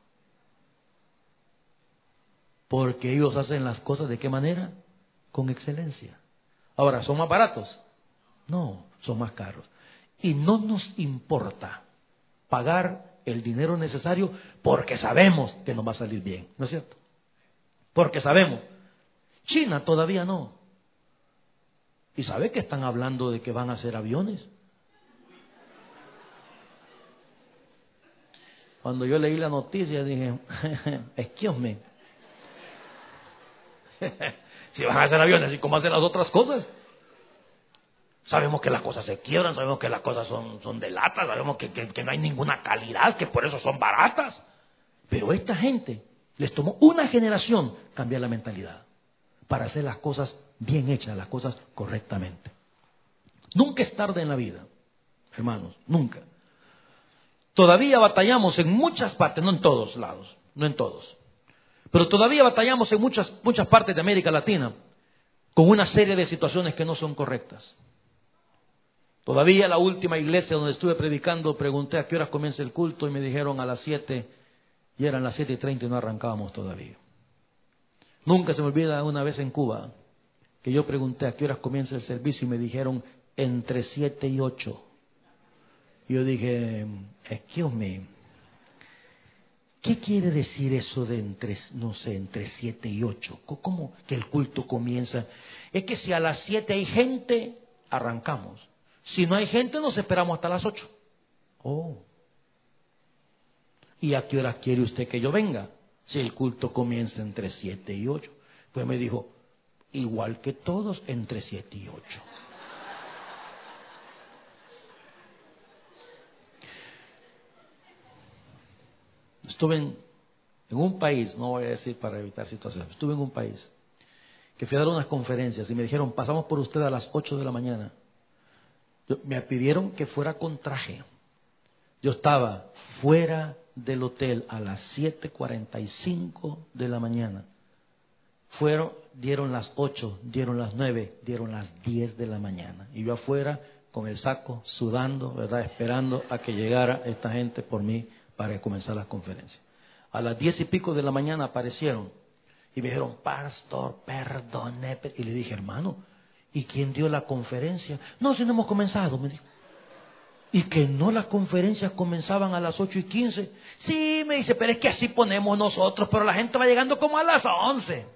Speaker 2: Porque ellos hacen las cosas ¿de qué manera? Con excelencia. Ahora, ¿son más baratos? No, son más caros. Y no nos importa pagar el dinero necesario porque sabemos que nos va a salir bien, ¿no es cierto? Porque sabemos. China todavía no. ¿Y sabe que están hablando de que van a hacer aviones? Cuando yo leí la noticia dije, excuse me. Si van a hacer aviones, ¿y cómo hacen las otras cosas? Sabemos que las cosas se quiebran, sabemos que las cosas son de lata, sabemos que no hay ninguna calidad, que por eso son baratas. Pero esta gente les tomó una generación cambiar la mentalidad para hacer las cosas bien hechas, las cosas correctamente. Nunca es tarde en la vida, hermanos, nunca. Todavía batallamos en muchas partes, no en todos lados, no en todos, pero todavía batallamos en muchas partes de América Latina con una serie de situaciones que no son correctas. Todavía la última iglesia donde estuve predicando, pregunté a qué horas comienza el culto y me dijeron a las 7, y eran las 7:30 y no arrancábamos todavía. Nunca se me olvida una vez en Cuba que yo pregunté a qué horas comienza el servicio y me dijeron entre 7 y 8. Y yo dije, excuse me, ¿qué quiere decir eso de entre 7 y 8? ¿Cómo que el culto comienza? Es que si a las 7 hay gente, arrancamos. Si no hay gente, nos esperamos hasta las 8. Oh. ¿Y a qué horas quiere usted que yo venga? Si el culto comienza entre 7 y 8. Pues me dijo, igual que todos, entre 7 y 8. Estuve en un país, no voy a decir para evitar situaciones, estuve en un país que fui a dar unas conferencias y me dijeron, pasamos por usted a las 8 de la mañana. Me pidieron que fuera con traje. Yo estaba fuera del hotel a las 7:45 de la mañana. Dieron las 8, dieron las 9, dieron las 10 de la mañana. Y yo afuera con el saco, sudando, ¿verdad? Esperando a que llegara esta gente por mí para comenzar las conferencias. A las 10 y pico de la mañana aparecieron y me dijeron, pastor, perdone. Y le dije, hermano, ¿y quién dio la conferencia? No, si no hemos comenzado, me dijo. Y que no, las conferencias comenzaban a las 8:15. Sí, me dice, pero es que así ponemos nosotros, pero la gente va llegando como a las 11.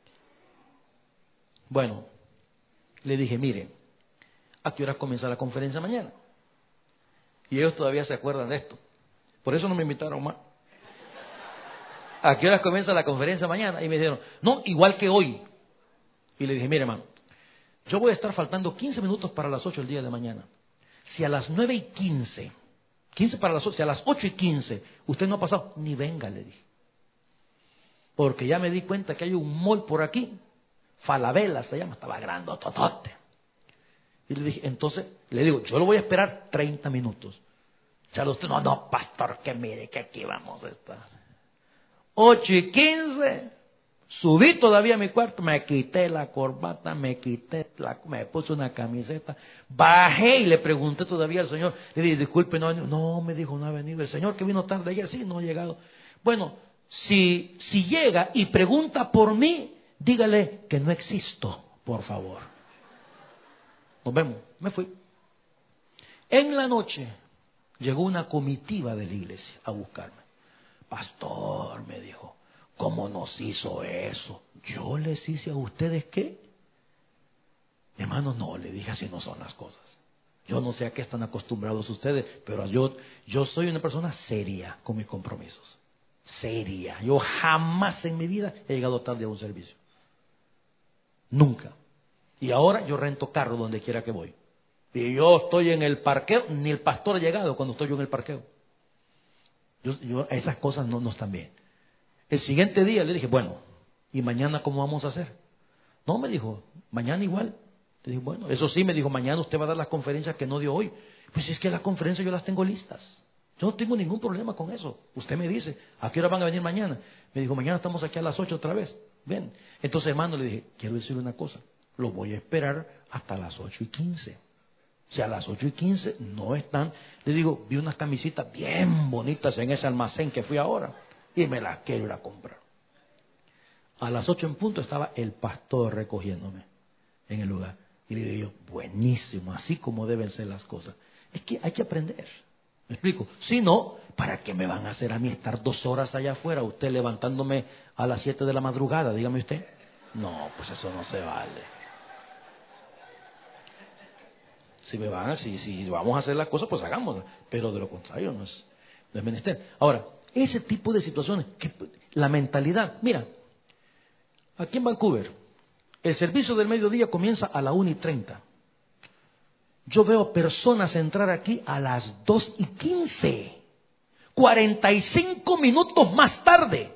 Speaker 2: Bueno, le dije, mire, ¿a qué hora comienza la conferencia mañana? Y ellos todavía se acuerdan de esto. Por eso no me invitaron más. ¿A qué hora comienza la conferencia mañana? Y me dijeron, no, igual que hoy. Y le dije, mire, hermano, yo voy a estar faltando 15 minutos para las 8 el día de mañana. Si a las 9:15, 15 para las 8, si a las 8:15 usted no ha pasado, ni venga, le dije. Porque ya me di cuenta que hay un mall por aquí, Falabella se llama, estaba grande, totote. Y le dije, entonces, le digo, yo lo voy a esperar 30 minutos. Ya usted, no, pastor, que mire que aquí vamos a estar. 8:15, Subí todavía a mi cuarto, me quité la corbata, me puse una camiseta, bajé y le pregunté todavía al Señor. Le dije, disculpe, no, me dijo, no ha venido. El Señor que vino tarde ayer, sí, no ha llegado. Bueno, si llega y pregunta por mí, dígale que no existo, por favor. Nos vemos. Me fui. En la noche llegó una comitiva de la iglesia a buscarme. Pastor, me dijo, ¿cómo nos hizo eso? ¿Yo les hice a ustedes qué? Hermano, no, le dije, así no son las cosas. Yo no sé a qué están acostumbrados ustedes, pero yo soy una persona seria con mis compromisos. Seria. Yo jamás en mi vida he llegado tarde a un servicio. Nunca. Y ahora yo rento carro donde quiera que voy. Y yo estoy en el parqueo, ni el pastor ha llegado cuando estoy yo en el parqueo. Esas cosas no están bien. El siguiente día le dije, bueno, ¿y mañana cómo vamos a hacer? No, me dijo, mañana igual. Le dije, bueno, eso sí, me dijo, mañana usted va a dar las conferencias que no dio hoy. Pues es que las conferencias yo las tengo listas. Yo no tengo ningún problema con eso. Usted me dice, ¿a qué hora van a venir mañana? Me dijo, mañana estamos aquí a las 8 otra vez. Ven. Entonces, hermano, le dije, quiero decirle una cosa. Lo voy a esperar hasta las 8:15. Si a las 8:15 no están, le digo, vi unas camisitas bien bonitas en ese almacén que fui ahora y me las quiero ir a comprar. A las 8 en punto estaba el pastor recogiéndome en el lugar. Y le digo yo, buenísimo, así como deben ser las cosas. Es que hay que aprender. ¿Me explico? Si no, ¿para qué me van a hacer a mí estar 2 horas allá afuera? Usted levantándome a las 7 de la madrugada, dígame usted. No, pues eso no se vale. Si vamos a hacer las cosas, pues hagámoslas. Pero de lo contrario no es menester. Ahora, ese tipo de situaciones, la mentalidad, mira, aquí en Vancouver, el servicio del mediodía comienza a la 1:30. Yo veo personas entrar aquí a las 2:15, 45 minutos más tarde.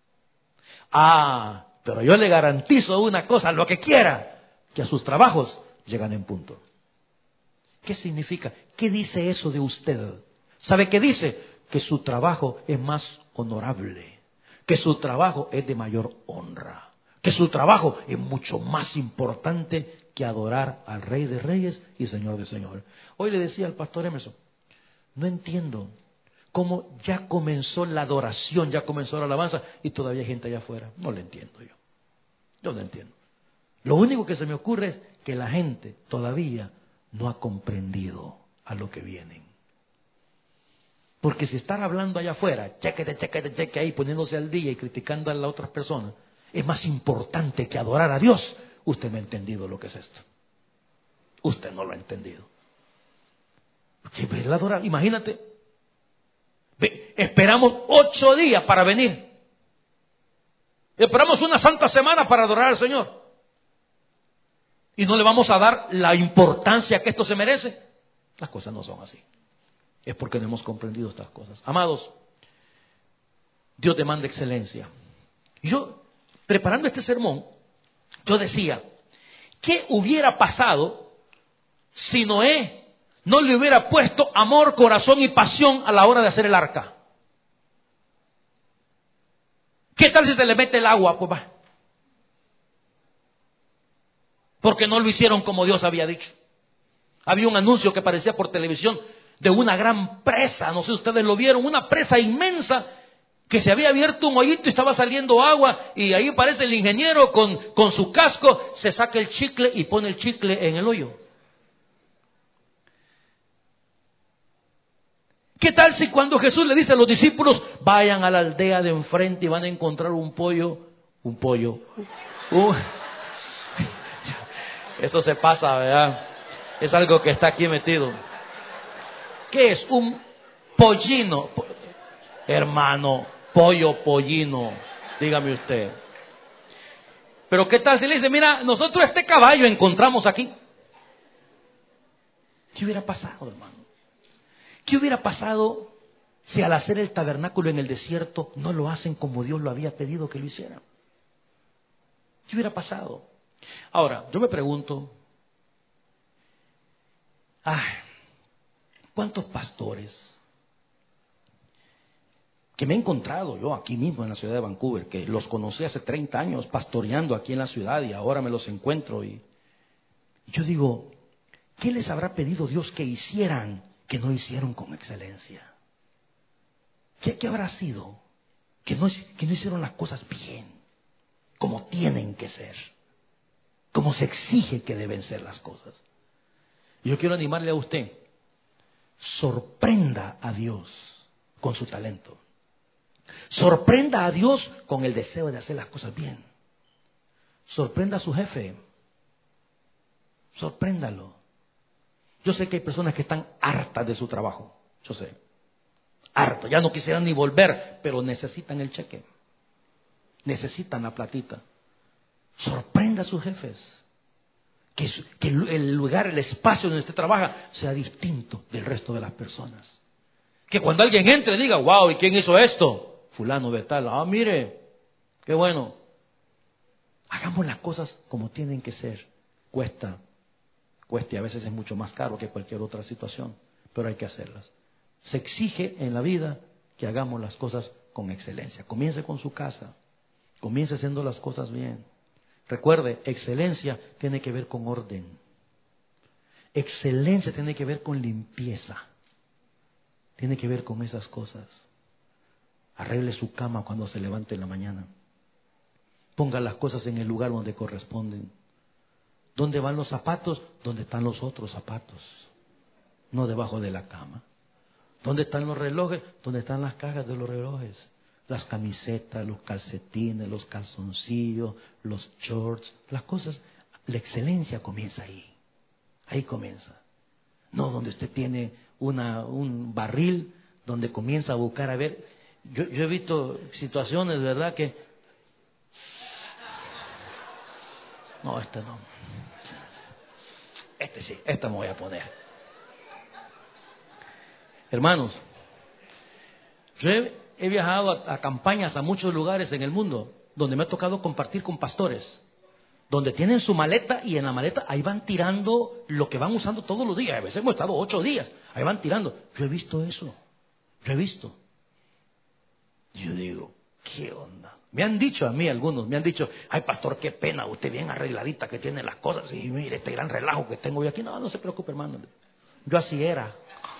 Speaker 2: Pero yo le garantizo una cosa, lo que quiera, que a sus trabajos llegan en punto. ¿Qué significa? ¿Qué dice eso de usted? ¿Sabe qué dice? Que su trabajo es más honorable, que su trabajo es de mayor honra, que su trabajo es mucho más importante que adorar al Rey de Reyes y Señor de Señores. Hoy le decía al pastor Emerson, no entiendo cómo ya comenzó la adoración, ya comenzó la alabanza y todavía hay gente allá afuera. No lo entiendo yo. Yo no entiendo. Lo único que se me ocurre es que la gente todavía no ha comprendido a lo que vienen. Porque si estar hablando allá afuera, cheque ahí, poniéndose al día y criticando a las otras personas, es más importante que adorar a Dios. Usted no ha entendido lo que es esto. Usted no lo ha entendido. Porque adorar, imagínate, esperamos 8 días para venir. Esperamos una santa semana para adorar al Señor. ¿Y no le vamos a dar la importancia que esto se merece? Las cosas no son así. Es porque no hemos comprendido estas cosas. Amados, Dios demanda excelencia. Yo, preparando este sermón, yo decía, ¿qué hubiera pasado si Noé no le hubiera puesto amor, corazón y pasión a la hora de hacer el arca? ¿Qué tal si se le mete el agua? Pues va. Porque no lo hicieron como Dios había dicho. Había un anuncio que aparecía por televisión de una gran presa, no sé si ustedes lo vieron, una presa inmensa que se había abierto un hoyito y estaba saliendo agua y ahí aparece el ingeniero con su casco, se saca el chicle y pone el chicle en el hoyo. ¿Qué tal si cuando Jesús le dice a los discípulos, vayan a la aldea de enfrente y van a encontrar un pollo? Esto se pasa, ¿verdad? Es algo que está aquí metido. ¿Qué es? Un pollino. Hermano, pollino. Dígame usted. Pero ¿qué tal si le dice, mira, nosotros este caballo encontramos aquí? ¿Qué hubiera pasado, hermano? ¿Qué hubiera pasado si al hacer el tabernáculo en el desierto no lo hacen como Dios lo había pedido que lo hicieran? ¿Qué hubiera pasado? Ahora, yo me pregunto, ¿cuántos pastores que me he encontrado yo aquí mismo en la ciudad de Vancouver, que los conocí hace 30 años pastoreando aquí en la ciudad y ahora me los encuentro. Y yo digo, ¿qué les habrá pedido Dios que hicieran que no hicieron con excelencia? ¿Qué habrá sido? Que no hicieron las cosas bien, como tienen que ser, como se exige que deben ser las cosas. Y yo quiero animarle a usted, sorprenda a Dios con su talento. Sorprenda a Dios con el deseo de hacer las cosas bien. Sorprenda a su jefe. Sorpréndalo. Yo sé que hay personas que están hartas de su trabajo. Yo sé. Harto, ya no quisieran ni volver, pero necesitan el cheque. Necesitan la platita. Sorprenda a sus jefes. Que el lugar, el espacio donde usted trabaja sea distinto del resto de las personas. Que cuando alguien entre diga, wow, ¿y quién hizo esto? Fulano de tal. Ah, mire, qué bueno. Hagamos las cosas como tienen que ser. Cueste, a veces es mucho más caro que cualquier otra situación, pero hay que hacerlas. Se exige en la vida que hagamos las cosas con excelencia. Comience con su casa. Comience haciendo las cosas bien. Recuerde, excelencia tiene que ver con orden. Excelencia tiene que ver con limpieza. Tiene que ver con esas cosas. Arregle su cama cuando se levante en la mañana. Ponga las cosas en el lugar donde corresponden. ¿Dónde van los zapatos? Donde están los otros zapatos. No debajo de la cama. ¿Dónde están los relojes? Donde están las cajas de los relojes. Las camisetas, los calcetines, los calzoncillos, los shorts, las cosas. La excelencia comienza ahí. Ahí comienza. No donde usted tiene un barril donde comienza a buscar a ver. Yo he visto situaciones, ¿verdad? Que no, este no. Este sí, esta me voy a poner. Hermanos, yo he viajado a campañas a muchos lugares en el mundo donde me ha tocado compartir con pastores, donde tienen su maleta y en la maleta ahí van tirando lo que van usando todos los días. A veces hemos estado 8 días, ahí van tirando. Yo he visto eso, yo he visto. Yo digo, ¿qué onda? Me han dicho a mí algunos, me han dicho, ay pastor, qué pena, usted bien arregladita que tiene las cosas y mire este gran relajo que tengo yo aquí. No, no se preocupe, hermano, yo así era.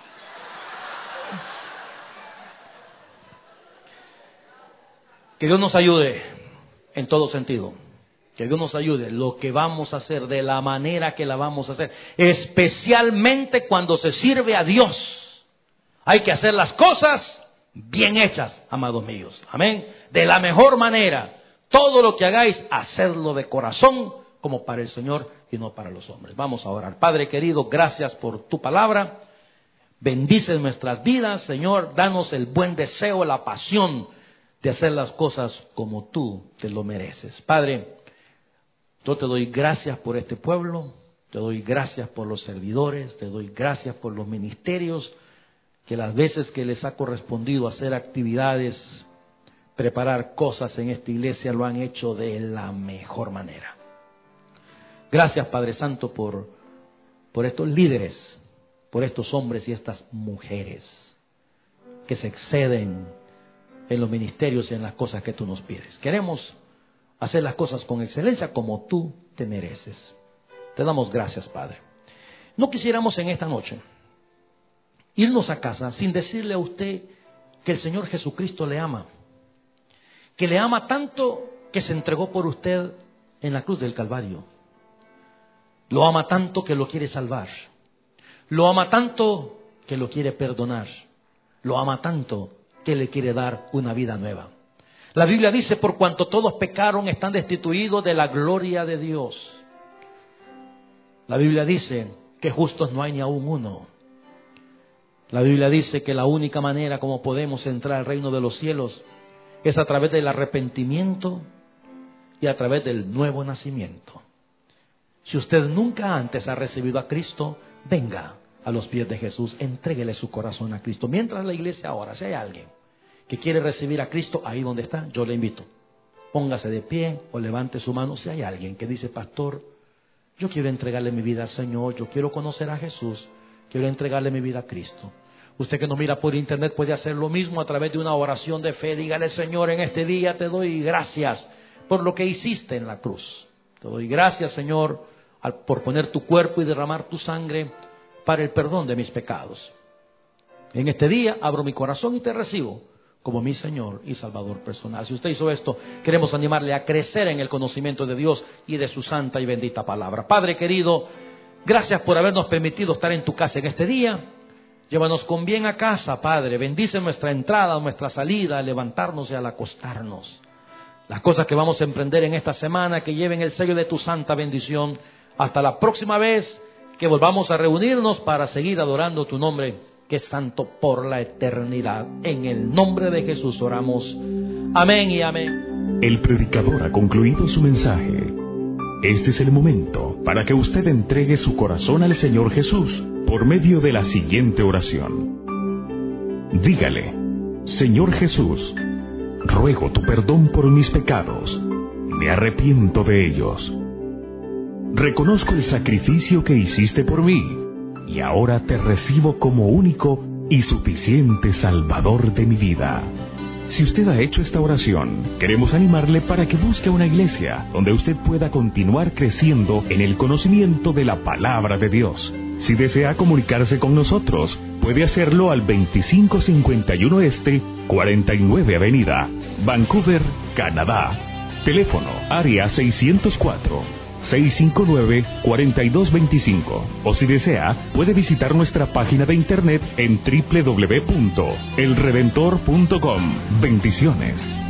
Speaker 2: Que Dios nos ayude en todo sentido. Que Dios nos ayude lo que vamos a hacer, de la manera que la vamos a hacer. Especialmente cuando se sirve a Dios. Hay que hacer las cosas bien hechas, amados míos. Amén. De la mejor manera. Todo lo que hagáis, hacerlo de corazón, como para el Señor y no para los hombres. Vamos a orar. Padre querido, gracias por tu palabra. Bendice nuestras vidas, Señor. Danos el buen deseo, la pasión de hacer las cosas como tú te lo mereces. Padre, yo te doy gracias por este pueblo, te doy gracias por los servidores, te doy gracias por los ministerios, que las veces que les ha correspondido hacer actividades, preparar cosas en esta iglesia, lo han hecho de la mejor manera. Gracias, Padre Santo, por estos líderes, por estos hombres y estas mujeres que se exceden en los ministerios y en las cosas que tú nos pides. Queremos hacer las cosas con excelencia como tú te mereces. Te damos gracias, Padre. No quisiéramos en esta noche irnos a casa sin decirle a usted que el Señor Jesucristo le ama. Que le ama tanto que se entregó por usted en la cruz del Calvario. Lo ama tanto que lo quiere salvar. Lo ama tanto que lo quiere perdonar. Lo ama tanto que le quiere dar una vida nueva. La Biblia dice, por cuanto todos pecaron, están destituidos de la gloria de Dios. La Biblia dice que justos no hay ni aún uno. La Biblia dice que la única manera como podemos entrar al reino de los cielos es a través del arrepentimiento y a través del nuevo nacimiento. Si usted nunca antes ha recibido a Cristo, venga a los pies de Jesús, entréguele su corazón a Cristo. Mientras la iglesia ahora, si hay alguien que quiere recibir a Cristo, ahí donde está, yo le invito. Póngase de pie o levante su mano. Si hay alguien que dice, pastor, yo quiero entregarle mi vida al Señor, yo quiero conocer a Jesús, quiero entregarle mi vida a Cristo. Usted que nos mira por internet puede hacer lo mismo a través de una oración de fe. Dígale: Señor, en este día te doy gracias por lo que hiciste en la cruz. Te doy gracias, Señor, por poner tu cuerpo y derramar tu sangre para el perdón de mis pecados. En este día abro mi corazón y te recibo como mi Señor y Salvador personal. Si usted hizo esto, queremos animarle a crecer en el conocimiento de Dios y de su santa y bendita palabra. Padre querido, gracias por habernos permitido estar en tu casa en este día. Llévanos con bien a casa, Padre. Bendice nuestra entrada, nuestra salida, al levantarnos y al acostarnos. Las cosas que vamos a emprender en esta semana, que lleven el sello de tu santa bendición. Hasta la próxima vez que volvamos a reunirnos para seguir adorando tu nombre, que es santo por la eternidad. En el nombre de Jesús oramos. Amén y amén.
Speaker 1: El predicador ha concluido su mensaje. Este es el momento para que usted entregue su corazón al Señor Jesús por medio de la siguiente oración. Dígale: Señor Jesús, ruego tu perdón por mis pecados. Me arrepiento de ellos. Reconozco el sacrificio que hiciste por mí y ahora te recibo como único y suficiente Salvador de mi vida. Si usted ha hecho esta oración, queremos animarle para que busque una iglesia donde usted pueda continuar creciendo en el conocimiento de la palabra de Dios. Si desea comunicarse con nosotros, puede hacerlo al 2551 Este, 49 Avenida, Vancouver, Canadá. Teléfono área 604-659-4225. O si desea, puede visitar nuestra página de internet en www.elredentor.com. Bendiciones.